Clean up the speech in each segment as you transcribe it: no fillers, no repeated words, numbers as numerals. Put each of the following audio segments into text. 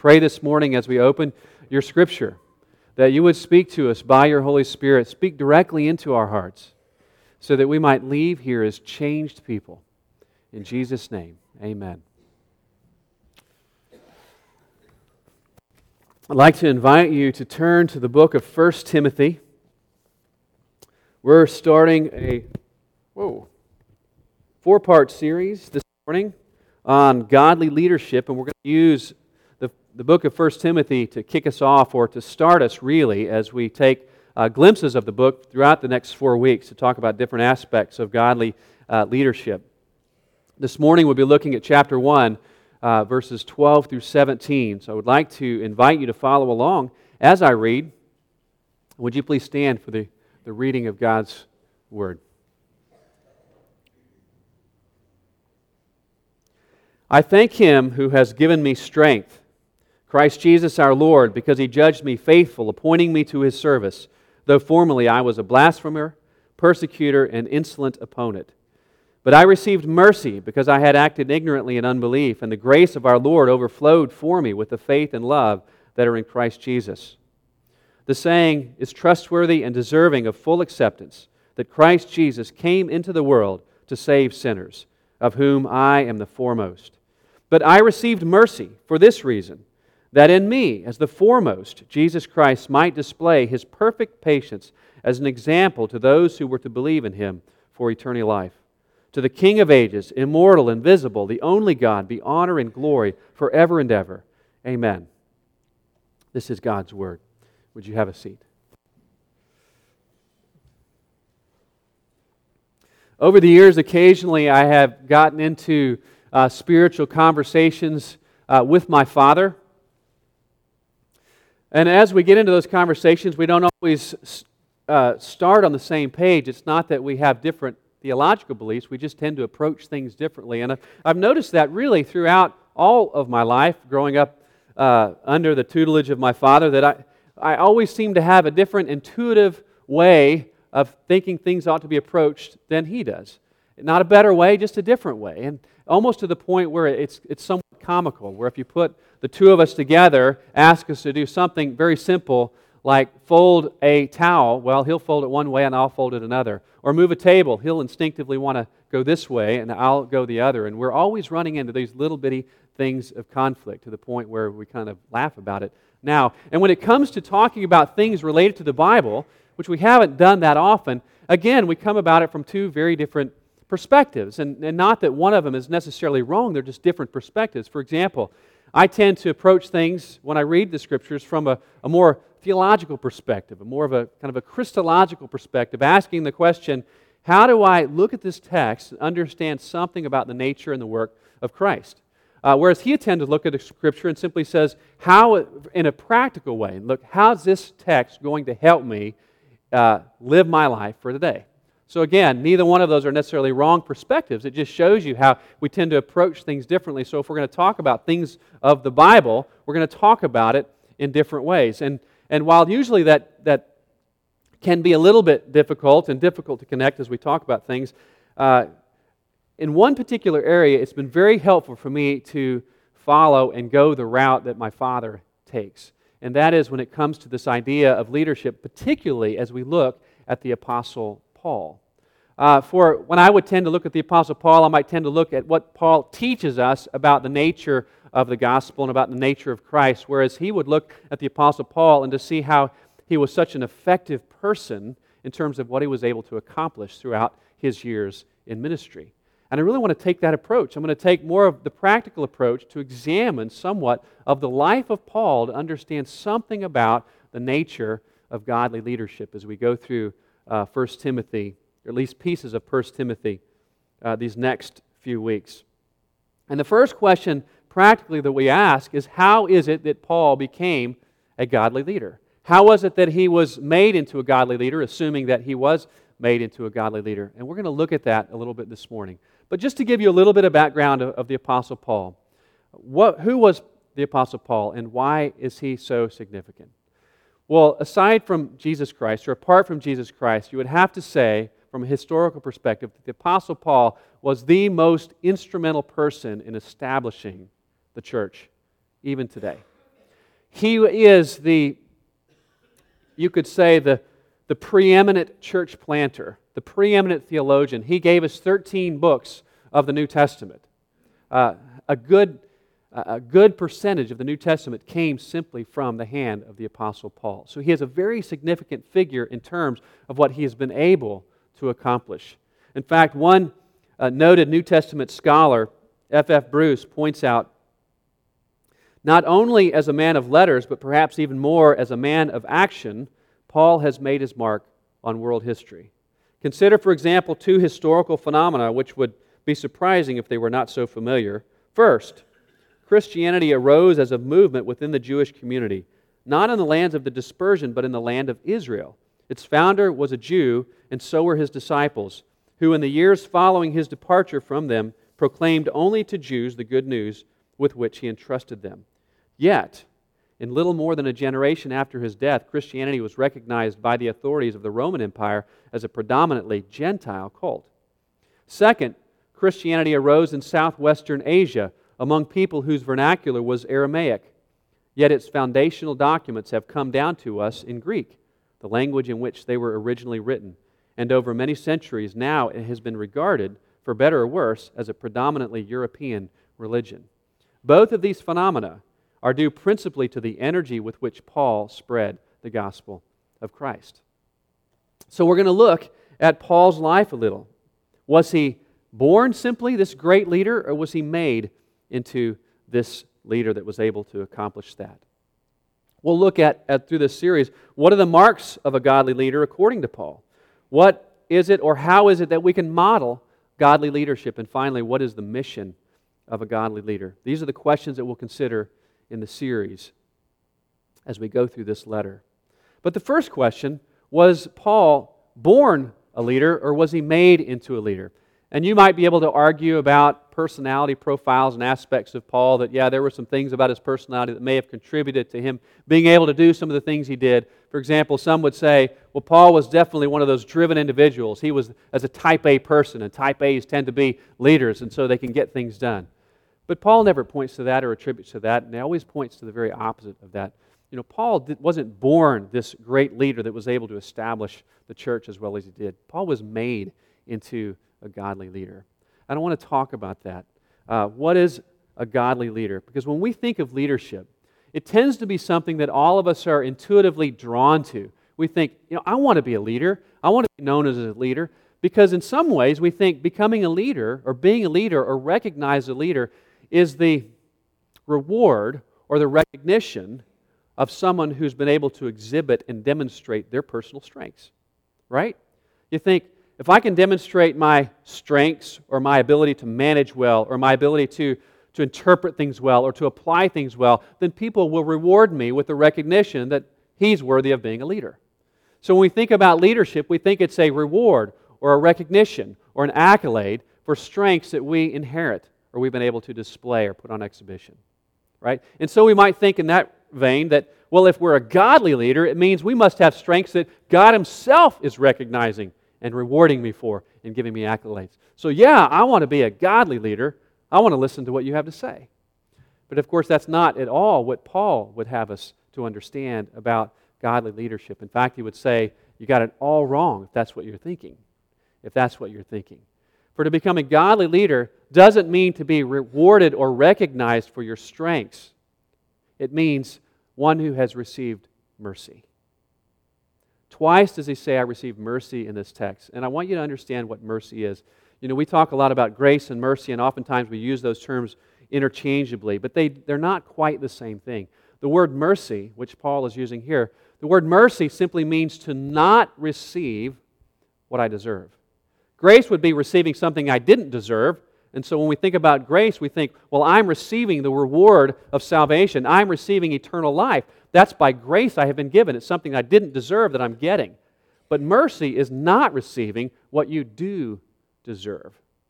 pray this morning as we open your Scripture that you would speak to us by your Holy Spirit, speak directly into our hearts, so that we might leave here as changed people. In Jesus' name, amen. I'd like to invite you to turn to the book of 1 Timothy. We're starting a four-part series this morning on godly leadership, and we're going to use the book of 1 Timothy to kick us off, or to start us really, as we take glimpses of the book throughout the next 4 weeks to talk about different aspects of godly leadership. This morning we'll be looking at chapter 1, verses 12 through 17. So I would like to invite you to follow along as I read. Would you please stand for the reading of God's Word? I thank Him who has given me strength, Christ Jesus our Lord, because He judged me faithful, appointing me to His service, though formerly I was a blasphemer, persecutor, and insolent opponent. But I received mercy because I had acted ignorantly in unbelief, and the grace of our Lord overflowed for me with the faith and love that are in Christ Jesus. The saying is trustworthy and deserving of full acceptance, that Christ Jesus came into the world to save sinners, of whom I am the foremost. But I received mercy for this reason, that in me, as the foremost, Jesus Christ might display His perfect patience as an example to those who were to believe in Him for eternal life. To the King of ages, immortal, invisible, the only God, be honor and glory forever and ever. Amen. This is God's Word. Would you have a seat? Over the years, occasionally I have gotten into spiritual conversations with my father. And as we get into those conversations, we don't always start on the same page. It's not that we have different theological beliefs, we just tend to approach things differently. And I've noticed that really throughout all of my life, growing up under the tutelage of my father, that I always seem to have a different intuitive way of thinking things ought to be approached than he does. Not a better way, just a different way. And almost to the point where it's somewhat comical, where if you put the two of us together, ask us to do something very simple, like fold a towel, well, he'll fold it one way and I'll fold it another. Or move a table, he'll instinctively want to go this way and I'll go the other. And we're always running into these little bitty things of conflict to the point where we kind of laugh about it now. And when it comes to talking about things related to the Bible, which we haven't done that often, again, we come about it from two very different perspectives. And not that one of them is necessarily wrong, they're just different perspectives. For example, I tend to approach things when I read the Scriptures from a more theological perspective, a more of a kind of a Christological perspective, asking the question, how do I look at this text and understand something about the nature and the work of Christ? Whereas he tends to look at a Scripture and simply says, how, in a practical way, look, how's this text going to help me live my life for today? So again, neither one of those are necessarily wrong perspectives. It just shows you how we tend to approach things differently. So if we're going to talk about things of the Bible, we're going to talk about it in different ways. And while usually that can be a little bit difficult and difficult to connect as we talk about things, in one particular area, it's been very helpful for me to follow and go the route that my father takes. And that is when it comes to this idea of leadership, particularly as we look at the Apostle Paul. For when I would tend to look at the Apostle Paul, I might tend to look at what Paul teaches us about the nature of the gospel and about the nature of Christ, whereas he would look at the Apostle Paul and to see how he was such an effective person in terms of what he was able to accomplish throughout his years in ministry. And I really want to take that approach. I'm going to take more of the practical approach to examine somewhat of the life of Paul to understand something about the nature of godly leadership as we go through 1 Timothy, or at least pieces of 1 Timothy, these next few weeks. And the first question practically that we ask is, how is it that Paul became a godly leader? How was it that he was made into a godly leader, assuming that he was made into a godly leader? And we're going to look at that a little bit this morning. But just to give you a little bit of background of the Apostle Paul, who was the Apostle Paul and why is he so significant? Well, aside from Jesus Christ, or apart from Jesus Christ, you would have to say, from a historical perspective, that the Apostle Paul was the most instrumental person in establishing the church, even today. He is you could say, the preeminent church planter, the preeminent theologian. He gave us 13 books of the New Testament. A good percentage of the New Testament came simply from the hand of the Apostle Paul. So he is a very significant figure in terms of what he has been able to accomplish. In fact, one noted New Testament scholar, F.F. Bruce, points out, not only as a man of letters, but perhaps even more as a man of action, Paul has made his mark on world history. Consider, for example, two historical phenomena which would be surprising if they were not so familiar. First, Christianity arose as a movement within the Jewish community, not in the lands of the dispersion, but in the land of Israel. Its founder was a Jew, and so were his disciples, who in the years following his departure from them proclaimed only to Jews the good news with which he entrusted them. Yet, in little more than a generation after his death, Christianity was recognized by the authorities of the Roman Empire as a predominantly Gentile cult. Second, Christianity arose in southwestern Asia among people whose vernacular was Aramaic, yet its foundational documents have come down to us in Greek, the language in which they were originally written, and over many centuries now it has been regarded, for better or worse, as a predominantly European religion. Both of these phenomena are due principally to the energy with which Paul spread the gospel of Christ. So we're going to look at Paul's life a little. Was he born simply this great leader, or was he made into this leader that was able to accomplish that? We'll look at through this series, what are the marks of a godly leader according to Paul? What is it, or how is it that we can model godly leadership? And finally, what is the mission of a godly leader? These are the questions that we'll consider in the series as we go through this letter. But the first question, was Paul born a leader, or was he made into a leader? And you might be able to argue about personality profiles and aspects of Paul, that there were some things about his personality that may have contributed to him being able to do some of the things he did. For example, some would say, well, Paul was definitely one of those driven individuals. He was as a type A person, and type A's tend to be leaders, and so they can get things done. But Paul never points to that or attributes to that, and he always points to the very opposite of that. Paul wasn't born this great leader that was able to establish the church as well as he did. Paul was made into a godly leader. And I want to talk about that. What is a godly leader? Because when we think of leadership, it tends to be something that all of us are intuitively drawn to. We think, I want to be a leader. I want to be known as a leader. Because in some ways, we think becoming a leader, or being a leader, or recognized as a leader, is the reward or the recognition of someone who's been able to exhibit and demonstrate their personal strengths. Right? You think, if I can demonstrate my strengths, or my ability to manage well, or my ability to interpret things well, or to apply things well, then people will reward me with the recognition that he's worthy of being a leader. So when we think about leadership, we think it's a reward, or a recognition, or an accolade for strengths that we inherit, or we've been able to display or put on exhibition. Right? And so we might think in that vein that, well, if we're a godly leader, it means we must have strengths that God Himself is recognizing and rewarding me for and giving me accolades. So I want to be a godly leader. I want to listen to what you have to say. But of course, that's not at all what Paul would have us to understand about godly leadership. In fact, he would say, you got it all wrong if that's what you're thinking. If that's what you're thinking. For to become a godly leader doesn't mean to be rewarded or recognized for your strengths. It means one who has received mercy. Twice does he say, I received mercy in this text. And I want you to understand what mercy is. We talk a lot about grace and mercy, and oftentimes we use those terms interchangeably, but they're not quite the same thing. The word mercy, which Paul is using here, the word mercy simply means to not receive what I deserve. Grace would be receiving something I didn't deserve. And so when we think about grace, we think, well, I'm receiving the reward of salvation. I'm receiving eternal life. That's by grace I have been given. It's something I didn't deserve that I'm getting. But mercy is not receiving what you do deserve.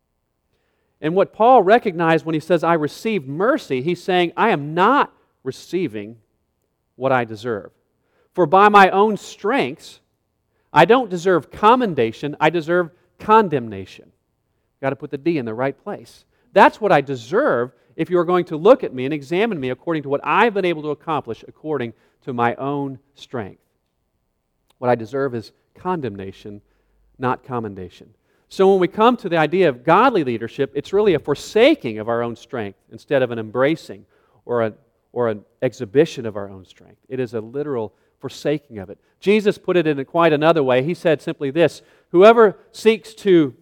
And what Paul recognized when he says, I received mercy, he's saying, I am not receiving what I deserve. For by my own strengths, I don't deserve commendation, I deserve condemnation. Got to put the D in the right place. That's what I deserve if you are going to look at me and examine me according to what I've been able to accomplish according to my own strength. What I deserve is condemnation, not commendation. So when we come to the idea of godly leadership, it's really a forsaking of our own strength instead of an embracing or an exhibition of our own strength. It is a literal forsaking of it. Jesus put it in quite another way. He said simply this: whoever seeks to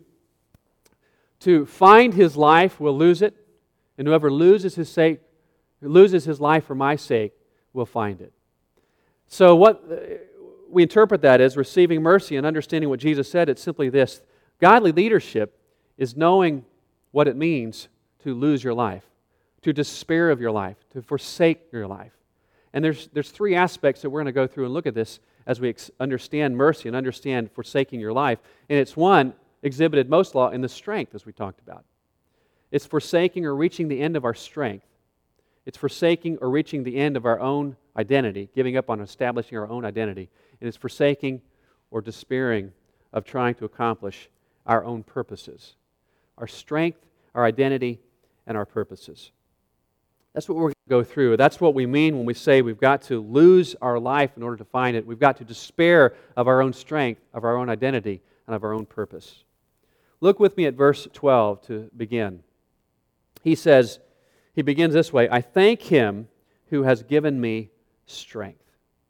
find his life will lose it, and whoever loses his life for my sake will find it. So what we interpret that as receiving mercy and understanding what Jesus said. It's simply this: godly leadership is knowing what it means to lose your life, to despair of your life, to forsake your life. And there's three aspects that we're going to go through and look at this as we understand mercy and understand forsaking your life. And it's one, exhibited most law in the strength, as we talked about. It's forsaking or reaching the end of our strength. It's forsaking or reaching the end of our own identity, giving up on establishing our own identity. And it's forsaking or despairing of trying to accomplish our own purposes. Our strength, our identity, and our purposes. That's what we're going to go through. That's what we mean when we say we've got to lose our life in order to find it. We've got to despair of our own strength, of our own identity, and of our own purpose. Look with me at verse 12 to begin. He begins this way: I thank Him who has given me strength.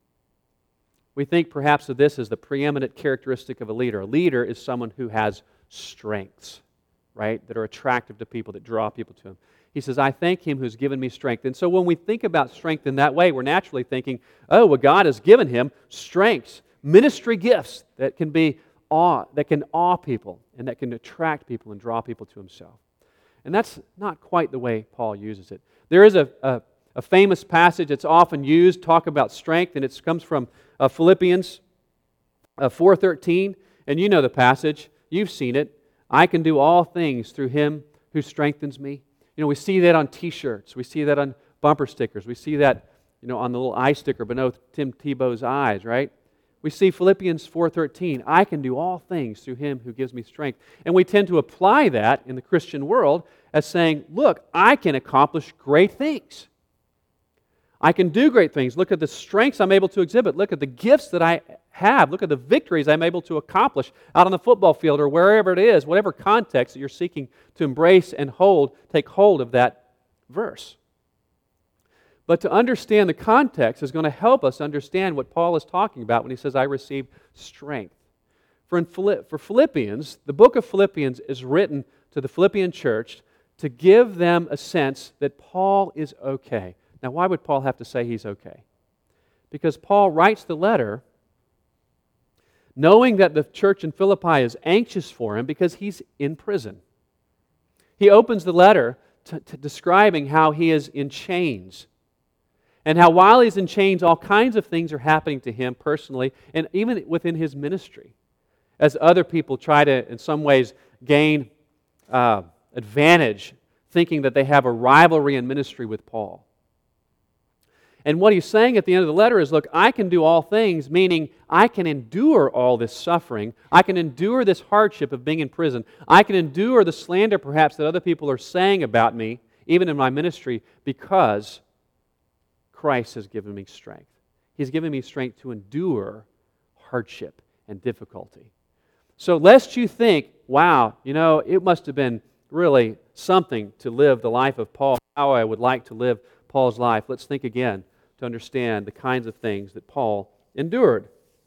We think perhaps of this as the preeminent characteristic of a leader. A leader is someone who has strengths, right, that are attractive to people, that draw people to him. He says, I thank Him who's given me strength. And so when we think about strength in that way, we're naturally thinking, oh, well, God has given him strengths, ministry gifts that can awe people and that can attract people and draw people to Himself. And that's not quite the way Paul uses it. There is a famous passage that's often used, talk about strength, and it comes from Philippians 4:13. And you know the passage. You've seen it. I can do all things through Him who strengthens me. You know, we see that on T-shirts. We see that on bumper stickers. We see that, on the little eye sticker beneath Tim Tebow's eyes, right? We see Philippians 4:13. I can do all things through Him who gives me strength. And we tend to apply that in the Christian world as saying, look, I can accomplish great things. I can do great things. Look at the strengths I'm able to exhibit. Look at the gifts that I have. Look at the victories I'm able to accomplish out on the football field or wherever it is, whatever context that you're seeking to embrace and take hold of that verse. But to understand the context is going to help us understand what Paul is talking about when he says, I received strength. For Philippians, the book of Philippians is written to the Philippian church to give them a sense that Paul is okay. Now, why would Paul have to say he's okay? Because Paul writes the letter knowing that the church in Philippi is anxious for him because he's in prison. He opens the letter to describing how he is in chains and how while he's in chains, all kinds of things are happening to him personally and even within his ministry as other people try to, in some ways, gain advantage thinking that they have a rivalry in ministry with Paul. And what he's saying at the end of the letter is, look, I can do all things, meaning I can endure all this suffering. I can endure this hardship of being in prison. I can endure the slander, perhaps, that other people are saying about me, even in my ministry, because Christ has given me strength. He's given me strength to endure hardship and difficulty. So lest you think, wow, it must have been really something to live the life of Paul, how I would like to live Paul's life. Let's think again to understand the kinds of things that Paul endured.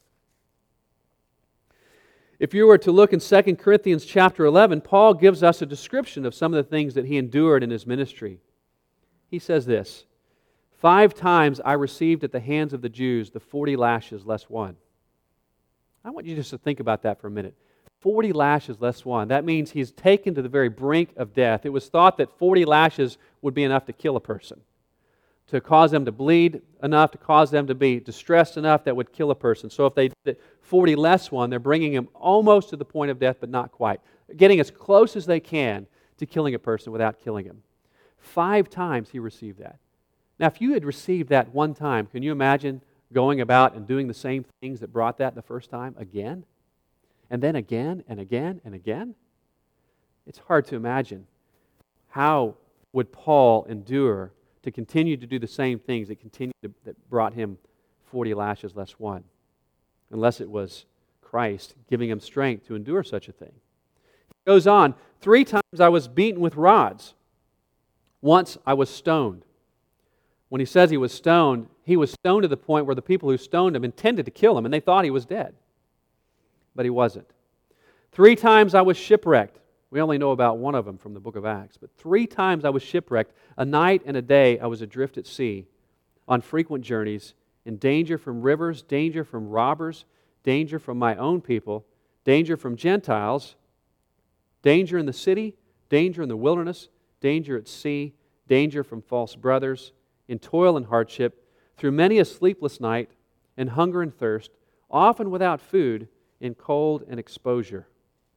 If you were to look in 2 Corinthians chapter 11, Paul gives us a description of some of the things that he endured in his ministry. He says this, 5 times I received at the hands of the Jews the 40 lashes less one. I want you just to think about that for a minute. 40 lashes less one. That means he's taken to the very brink of death. It was thought that 40 lashes would be enough to kill a person, to cause them to bleed enough, to cause them to be distressed enough that would kill a person. So if they did 40 less one, they're bringing him almost to the point of death, but not quite. Getting as close as they can to killing a person without killing him. 5 times he received that. Now, if you had received that one time, can you imagine going about and doing the same things that brought that the first time again? And then again and again and again? It's hard to imagine how would Paul endure to continue to do the same things that brought him 40 lashes less one, unless it was Christ giving him strength to endure such a thing? He goes on, 3 times I was beaten with rods. Once I was stoned. When he says he was stoned to the point where the people who stoned him intended to kill him, and they thought he was dead. But he wasn't. 3 times I was shipwrecked. We only know about one of them from the book of Acts. But 3 times I was shipwrecked. A night and a day I was adrift at sea, on frequent journeys, in danger from rivers, danger from robbers, danger from my own people, danger from Gentiles, danger in the city, danger in the wilderness, danger at sea, danger from false brothers, in toil and hardship, through many a sleepless night, in hunger and thirst, often without food, in cold and exposure.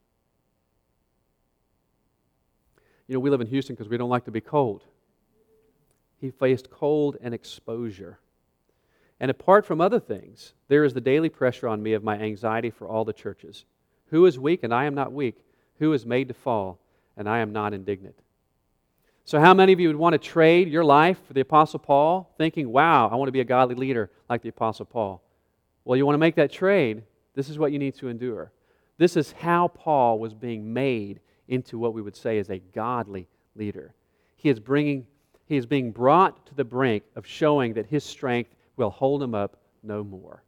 You know, we live in Houston because we don't like to be cold. He faced cold and exposure. And apart from other things, there is the daily pressure on me of my anxiety for all the churches. Who is weak and I am not weak? Who is made to fall and I am not indignant? So how many of you would want to trade your life for the Apostle Paul, thinking, wow, I want to be a godly leader like the Apostle Paul? Well, you want to make that trade, this is what you need to endure. This is how Paul was being made into what we would say is a godly leader. He is being brought to the brink of showing that his strength will hold him up no more.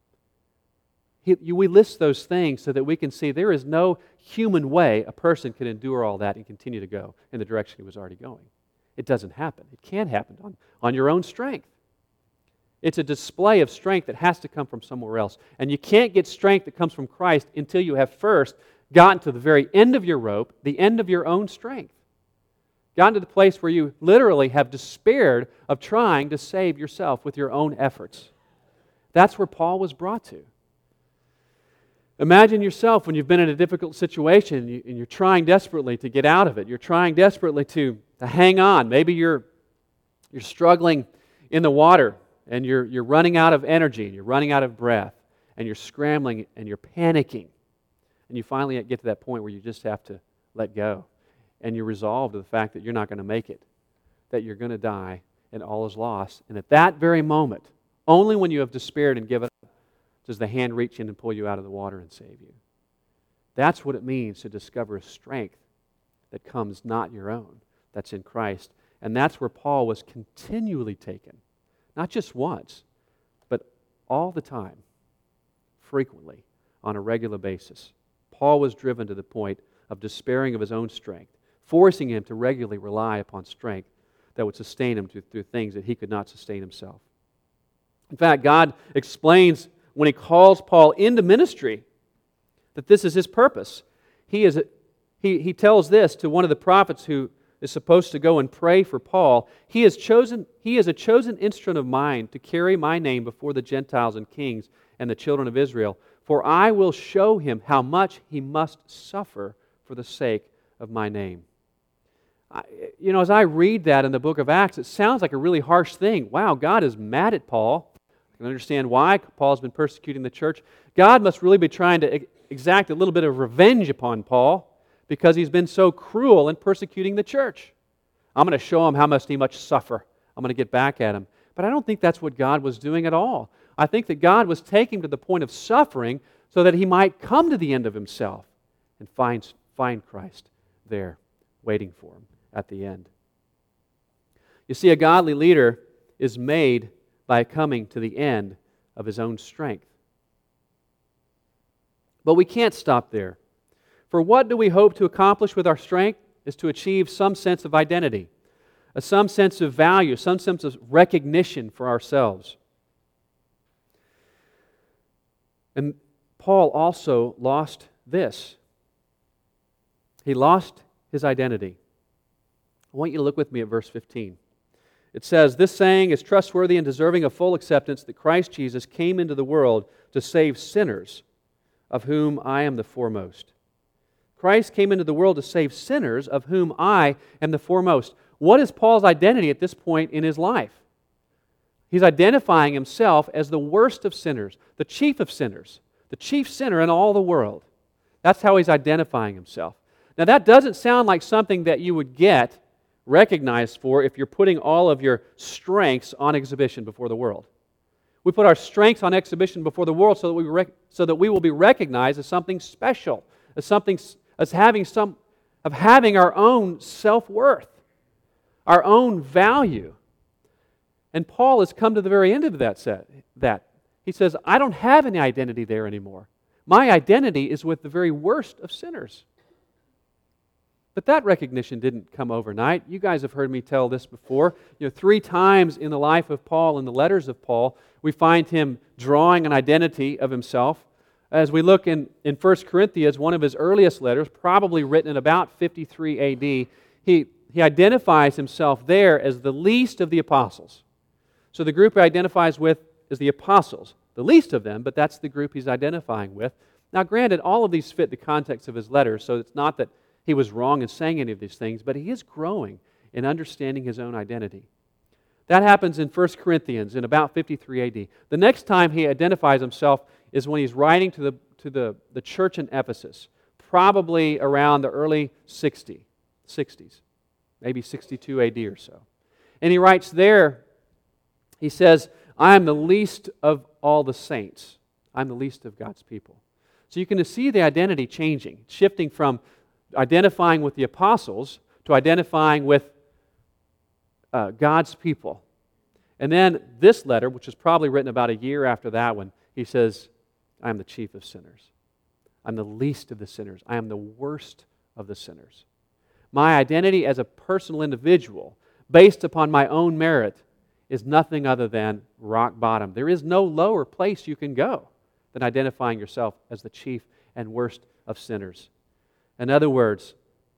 We list those things so that we can see there is no human way a person can endure all that and continue to go in the direction he was already going. It doesn't happen. It can't happen on your own strength. It's a display of strength that has to come from somewhere else. And you can't get strength that comes from Christ until you have first gotten to the very end of your rope, the end of your own strength. Gotten to the place where you literally have despaired of trying to save yourself with your own efforts. That's where Paul was brought to. Imagine yourself when you've been in a difficult situation and you're trying desperately to get out of it. You're trying desperately to hang on. Maybe you're struggling in the water and you're running out of energy and you're running out of breath and you're scrambling and you're panicking. And you finally get to that point where you just have to let go. And you're resolved to the fact that you're not going to make it, that you're going to die and all is lost. And at that very moment, only when you have despaired and given up, does the hand reach in and pull you out of the water and save you. That's what it means to discover a strength that comes not your own, that's in Christ. And that's where Paul was continually taken, not just once, but all the time, frequently, on a regular basis. Paul was driven to the point of despairing of his own strength, forcing him to regularly rely upon strength that would sustain him through things that he could not sustain himself. In fact, God explains when He calls Paul into ministry that this is His purpose. He tells this to one of the prophets who is supposed to go and pray for Paul. He is a chosen instrument of mine to carry my name before the Gentiles and kings and the children of Israel. For I will show him how much he must suffer for the sake of my name. As I read that in the book of Acts, it sounds like a really harsh thing. Wow, God is mad at Paul. I can understand why. Paul's been persecuting the church. God must really be trying to exact a little bit of revenge upon Paul because he's been so cruel in persecuting the church. I'm going to show him how much he must suffer. I'm going to get back at him. But I don't think that's what God was doing at all. I think that God was taking him to the point of suffering so that he might come to the end of himself and find Christ there waiting for him at the end. You see, a godly leader is made by coming to the end of his own strength. But we can't stop there. For what do we hope to accomplish with our strength is to achieve some sense of identity, some sense of value, some sense of recognition for ourselves. And Paul also lost this. He lost his identity. I want you to look with me at verse 15. It says, "This saying is trustworthy and deserving of full acceptance that Christ Jesus came into the world to save sinners, of whom I am the foremost." Christ came into the world to save sinners, of whom I am the foremost. What is Paul's identity at this point in his life? He's identifying himself as the worst of sinners, the chief of sinners, the chief sinner in all the world. That's how he's identifying himself. Now that doesn't sound like something that you would get recognized for if you're putting all of your strengths on exhibition before the world. We put our strengths on exhibition before the world so that we will be recognized as something special, as having our own self-worth, our own value. And Paul has come to the very end of that. He says, I don't have any identity there anymore. My identity is with the very worst of sinners. But that recognition didn't come overnight. You guys have heard me tell this before. 3 times in the life of Paul, in the letters of Paul, we find him drawing an identity of himself. As we look in 1 Corinthians, one of his earliest letters, probably written in about 53 A.D., he identifies himself there as the least of the apostles. So the group he identifies with is the apostles, the least of them, but that's the group he's identifying with. Now, granted, all of these fit the context of his letters, so it's not that he was wrong in saying any of these things, but he is growing in understanding his own identity. That happens in 1 Corinthians in about 53 A.D. The next time he identifies himself is when he's writing to the church in Ephesus, probably around the early 60s, maybe 62 A.D. or so. And he writes there, he says, I am the least of all the saints. I'm the least of God's people. So you can see the identity changing, shifting from identifying with the apostles to identifying with God's people. And then this letter, which was probably written about a year after that one, he says, I am the chief of sinners. I'm the least of the sinners. I am the worst of the sinners. My identity as a personal individual, based upon my own merit, is nothing other than rock bottom. There is no lower place you can go than identifying yourself as the chief and worst of sinners. In other words,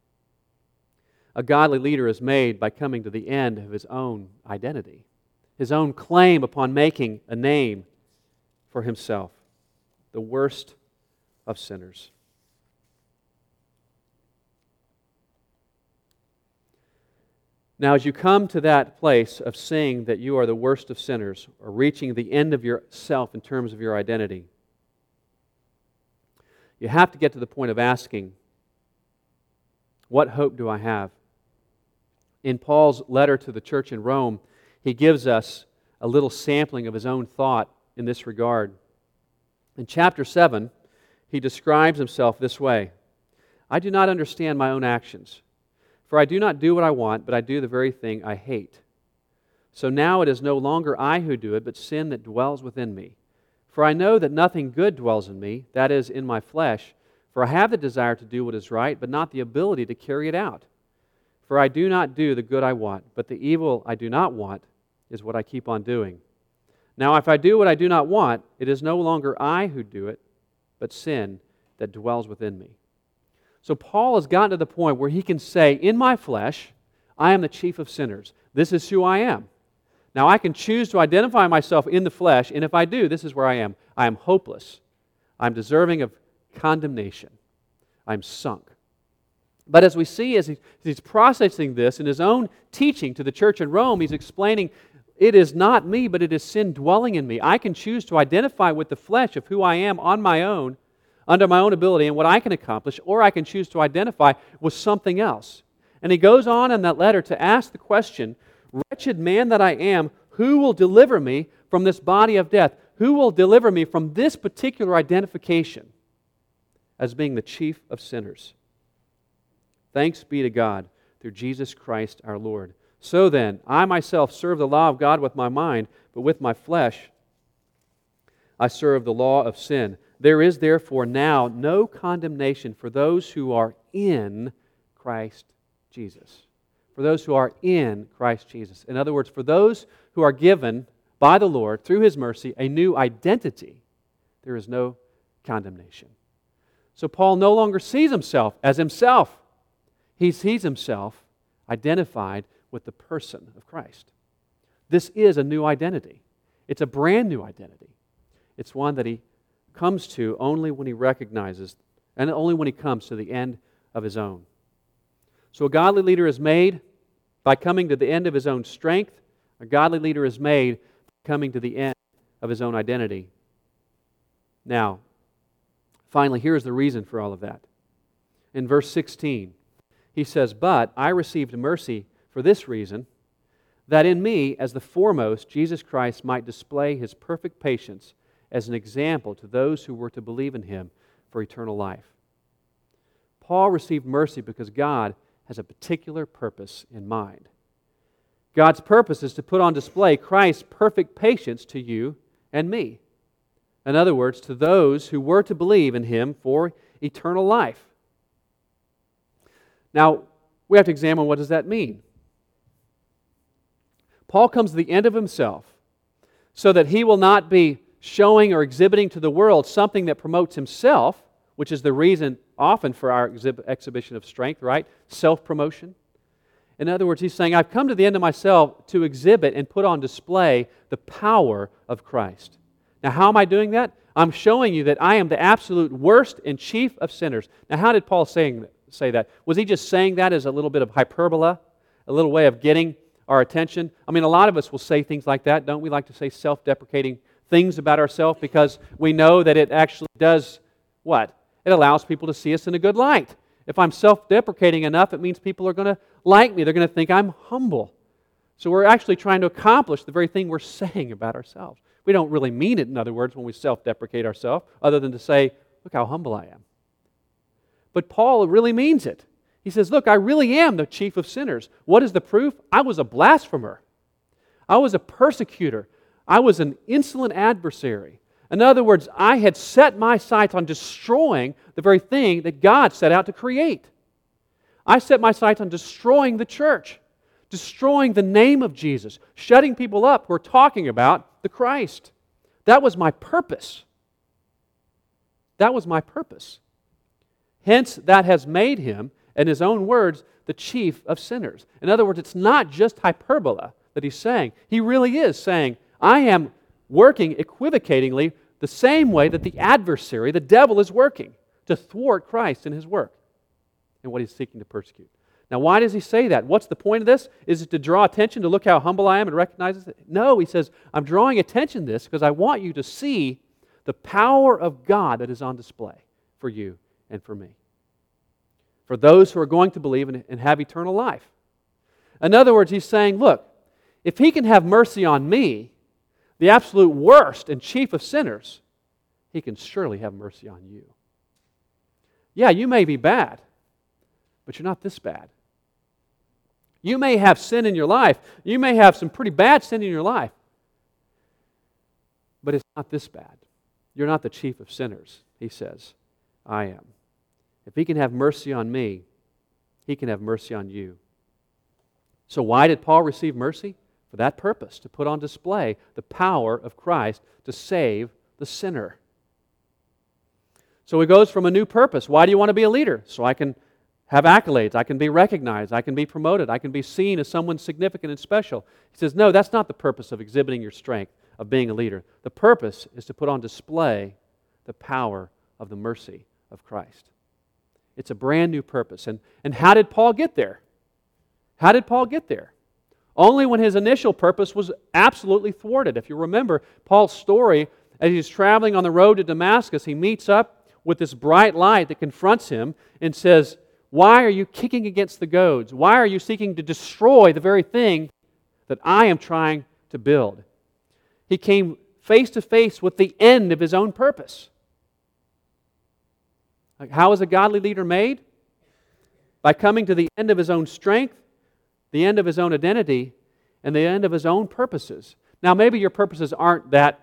a godly leader is made by coming to the end of his own identity, his own claim upon making a name for himself, the worst of sinners. Now, as you come to that place of seeing that you are the worst of sinners, or reaching the end of yourself in terms of your identity, you have to get to the point of asking, what hope do I have? In Paul's letter to the church in Rome, he gives us a little sampling of his own thought in this regard. In chapter 7, he describes himself this way, I do not understand my own actions, for I do not do what I want, but I do the very thing I hate. So now it is no longer I who do it, but sin that dwells within me. For I know that nothing good dwells in me, that is, in my flesh, for I have the desire to do what is right, but not the ability to carry it out. For I do not do the good I want, but the evil I do not want is what I keep on doing. Now if I do what I do not want, it is no longer I who do it, but sin that dwells within me. So Paul has gotten to the point where he can say, in my flesh, I am the chief of sinners. This is who I am. Now I can choose to identify myself in the flesh, and if I do, this is where I am. I am hopeless. I'm deserving of condemnation. I'm sunk. But as we see, as he's processing this in his own teaching to the church in Rome, he's explaining, it is not me, but it is sin dwelling in me. I can choose to identify with the flesh of who I am on my own, under my own ability and what I can accomplish, or I can choose to identify with something else. And he goes on in that letter to ask the question, wretched man that I am, who will deliver me from this body of death? Who will deliver me from this particular identification as being the chief of sinners? Thanks be to God through Jesus Christ our Lord. So then, I myself serve the law of God with my mind, but with my flesh I serve the law of sin. There is therefore now no condemnation for those who are in Christ Jesus. For those who are in Christ Jesus. In other words, for those who are given by the Lord, through His mercy, a new identity, there is no condemnation. So Paul no longer sees himself as himself. He sees himself identified with the person of Christ. This is a new identity. It's a brand new identity. It's one that he comes to only when he recognizes and only when he comes to the end of his own. So a godly leader is made by coming to the end of his own strength. A godly leader is made by coming to the end of his own identity. Now, finally, here's the reason for all of that. In verse 16, he says, but I received mercy for this reason, that in me, as the foremost, Jesus Christ might display His perfect patience as an example to those who were to believe in Him for eternal life. Paul received mercy because God has a particular purpose in mind. God's purpose is to put on display Christ's perfect patience to you and me. In other words, to those who were to believe in Him for eternal life. Now, we have to examine, what does that mean? Paul comes to the end of himself so that he will not be showing or exhibiting to the world something that promotes himself, which is the reason often for our exhibition of strength, right? Self-promotion. In other words, he's saying, I've come to the end of myself to exhibit and put on display the power of Christ. Now, how am I doing that? I'm showing you that I am the absolute worst and chief of sinners. Now, how did Paul say that? Was he just saying that as a little bit of hyperbola, a little way of getting our attention? I mean, a lot of us will say things like that, don't we? Like to say self-deprecating things about ourselves because we know that it actually does what? It allows people to see us in a good light. If I'm self-deprecating enough, it means people are going to like me. They're going to think I'm humble. So we're actually trying to accomplish the very thing we're saying about ourselves. We don't really mean it, in other words, when we self-deprecate ourselves, other than to say, look how humble I am. But Paul really means it. He says, look, I really am the chief of sinners. What is the proof? I was a blasphemer. I was a persecutor. I was an insolent adversary. In other words, I had set my sights on destroying the very thing that God set out to create. I set my sights on destroying the church, destroying the name of Jesus, shutting people up who are talking about the Christ. That was my purpose. That was my purpose. Hence, that has made Him, in His own words, the chief of sinners. In other words, it's not just hyperbola that He's saying. He really is saying, I am working equivocatingly the same way that the adversary, the devil, is working to thwart Christ in His work and what He's seeking to persecute. Now, why does He say that? What's the point of this? Is it to draw attention to look how humble I am and recognize it? No, He says, I'm drawing attention to this because I want you to see the power of God that is on display for you and for me. For those who are going to believe and have eternal life. In other words, He's saying, look, if He can have mercy on me, the absolute worst and chief of sinners, He can surely have mercy on you. Yeah, you may be bad, but you're not this bad. You may have sin in your life. You may have some pretty bad sin in your life, but it's not this bad. You're not the chief of sinners, He says. I am. If He can have mercy on me, He can have mercy on you. So why did Paul receive mercy? For that purpose, to put on display the power of Christ to save the sinner. So he goes from a new purpose. Why do you want to be a leader? So I can have accolades, I can be recognized, I can be promoted, I can be seen as someone significant and special. He says, no, that's not the purpose of exhibiting your strength, of being a leader. The purpose is to put on display the power of the mercy of Christ. It's a brand new purpose. And how did Paul get there? How did Paul get there? Only when his initial purpose was absolutely thwarted. If you remember Paul's story, as he's traveling on the road to Damascus, he meets up with this bright light that confronts him and says, why are you kicking against the goads? Why are you seeking to destroy the very thing that I am trying to build? He came face to face with the end of his own purpose. Like, how is a godly leader made? By coming to the end of his own strength, the end of his own identity, and the end of his own purposes. Now, maybe your purposes aren't that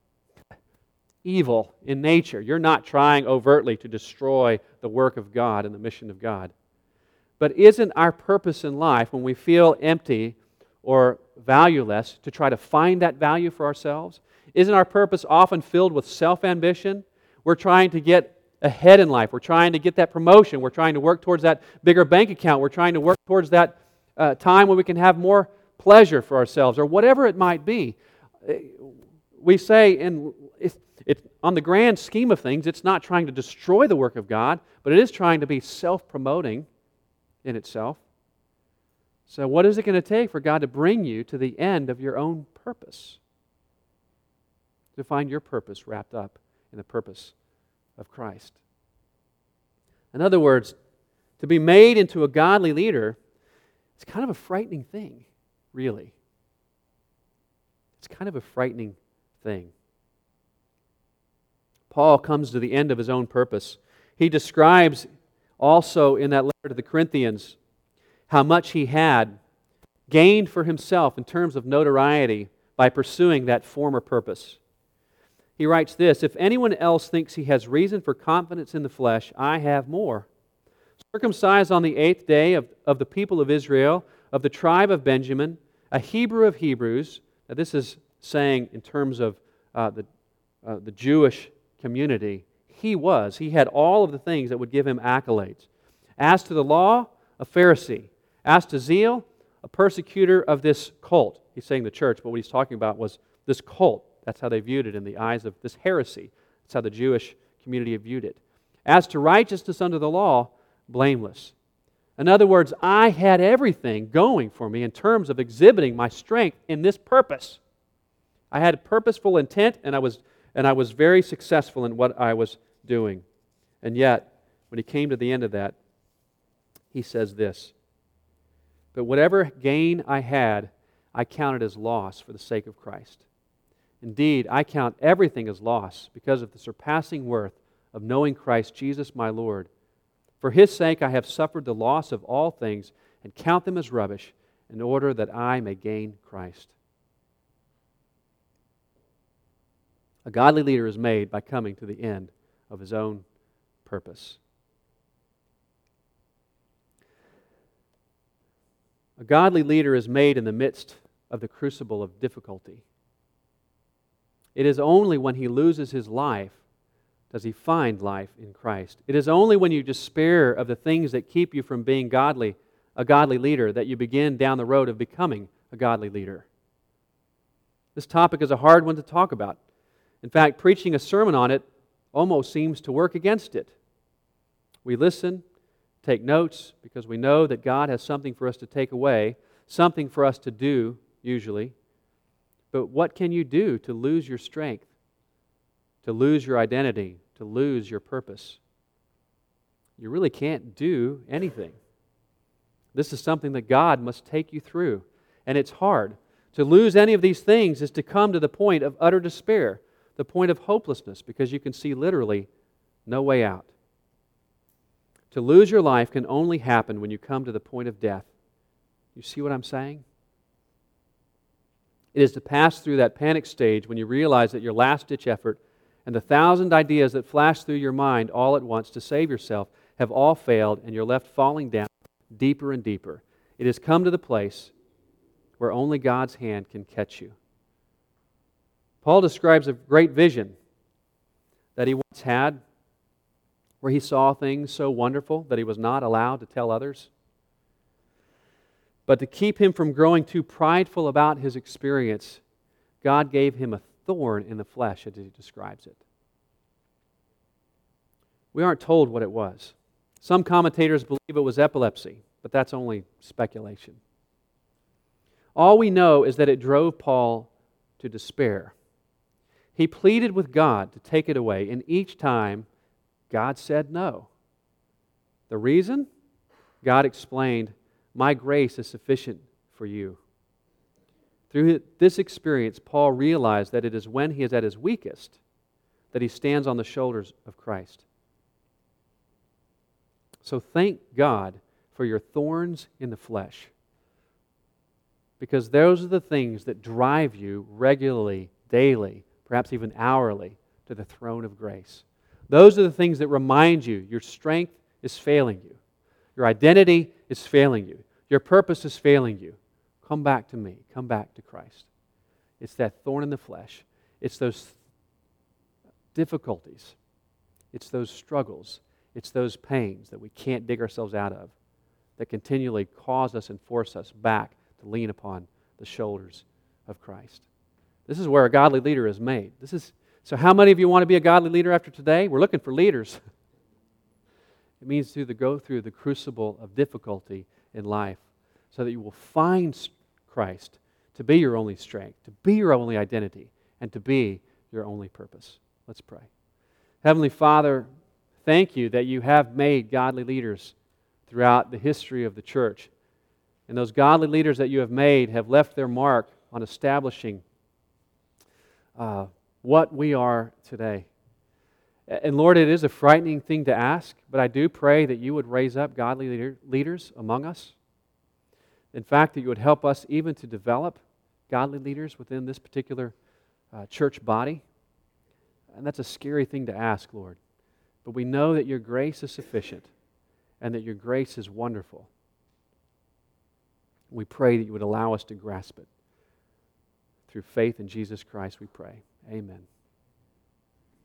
evil in nature. You're not trying overtly to destroy the work of God and the mission of God. But isn't our purpose in life, when we feel empty or valueless, to try to find that value for ourselves? Isn't our purpose often filled with self-ambition? We're trying to get ahead in life. We're trying to get that promotion. We're trying to work towards that bigger bank account. We're trying to work towards that time when we can have more pleasure for ourselves, or whatever it might be. We say, on the grand scheme of things, it's not trying to destroy the work of God, but it is trying to be self-promoting in itself. So what is it going to take for God to bring you to the end of your own purpose? To find your purpose wrapped up in the purpose of Christ. In other words, to be made into a godly leader It's kind of a frightening thing, really. It's kind of a frightening thing. Paul comes to the end of his own purpose. He describes also in that letter to the Corinthians how much he had gained for himself in terms of notoriety by pursuing that former purpose. He writes this, "If anyone else thinks he has reason for confidence in the flesh, I have more. Circumcised on the 8th day of the people of Israel, of the tribe of Benjamin, a Hebrew of Hebrews." Now this is saying in terms of the Jewish community. He had all of the things that would give him accolades. As to the law, a Pharisee. As to zeal, a persecutor of this cult. He's saying the church, but what he's talking about was this cult. That's how they viewed it in the eyes of this heresy. That's how the Jewish community viewed it. As to righteousness under the law, blameless. In other words, I had everything going for me in terms of exhibiting my strength in this purpose. I had a purposeful intent, and I was very successful in what I was doing. And yet, when he came to the end of that, he says this, "But whatever gain I had, I counted as loss for the sake of Christ. Indeed, I count everything as loss because of the surpassing worth of knowing Christ Jesus my Lord. For His sake I have suffered the loss of all things and count them as rubbish in order that I may gain Christ." A godly leader is made by coming to the end of his own purpose. A godly leader is made in the midst of the crucible of difficulty. It is only when he loses his life does he find life in Christ. It is only when you despair of the things that keep you from being a godly leader, that you begin down the road of becoming a godly leader. This topic is a hard one to talk about. In fact, preaching a sermon on it almost seems to work against it. We listen, take notes, because we know that God has something for us to take away, something for us to do, usually. But what can you do to lose your strength, to lose your identity, to lose your purpose? You really can't do anything. This is something that God must take you through, and it's hard. To lose any of these things is to come to the point of utter despair, the point of hopelessness, because you can see literally no way out. To lose your life can only happen when you come to the point of death. You see what I'm saying? It is to pass through that panic stage when you realize that your last-ditch effort and the 1,000 ideas that flash through your mind all at once to save yourself have all failed, and you're left falling down deeper and deeper. It has come to the place where only God's hand can catch you. Paul describes a great vision that he once had, where he saw things so wonderful that he was not allowed to tell others. But to keep him from growing too prideful about his experience, God gave him a thorn in the flesh, as he describes it. We aren't told what it was. Some commentators believe it was epilepsy, but that's only speculation. All we know is that it drove Paul to despair. He pleaded with God to take it away, and each time God said no. The reason? God explained, "My grace is sufficient for you." Through this experience, Paul realized that it is when he is at his weakest that he stands on the shoulders of Christ. So thank God for your thorns in the flesh, because those are the things that drive you regularly, daily, perhaps even hourly, to the throne of grace. Those are the things that remind you your strength is failing you. Your identity is failing you. Your purpose is failing you. Come back to me. Come back to Christ. It's that thorn in the flesh. It's those difficulties. It's those struggles. It's those pains that we can't dig ourselves out of that continually cause us and force us back to lean upon the shoulders of Christ. This is where a godly leader is made. So how many of you want to be a godly leader after today? We're looking for leaders. It means to go through the crucible of difficulty in life so that you will find Christ to be your only strength, to be your only identity, and to be your only purpose. Let's pray. Heavenly Father, thank you that you have made godly leaders throughout the history of the church. And those godly leaders that you have made have left their mark on establishing what we are today. And Lord, it is a frightening thing to ask, but I do pray that you would raise up godly leaders among us. In fact, that you would help us even to develop godly leaders within this particular church body. And that's a scary thing to ask, Lord. But we know that your grace is sufficient and that your grace is wonderful. We pray that you would allow us to grasp it. Through faith in Jesus Christ we pray. Amen.